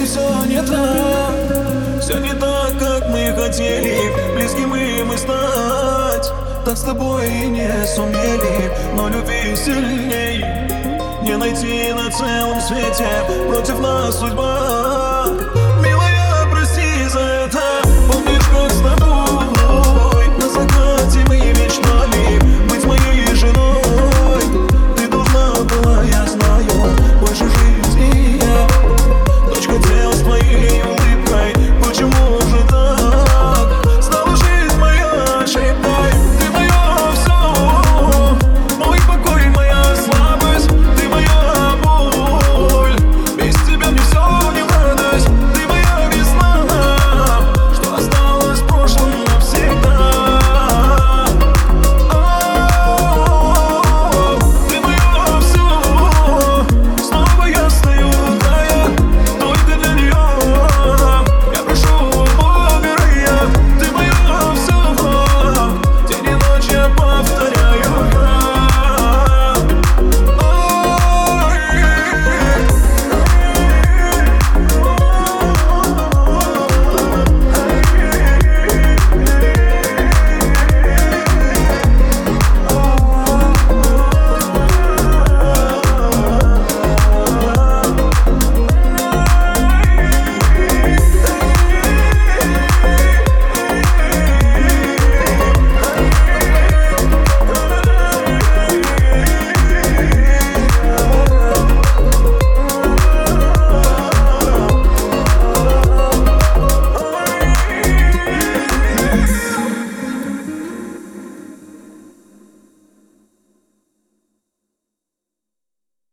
все не так, все не так, как мы хотели. Близкими мы стать так с тобой и не сумели. Но любви сильней не найти на целом свете. Против нас судьба.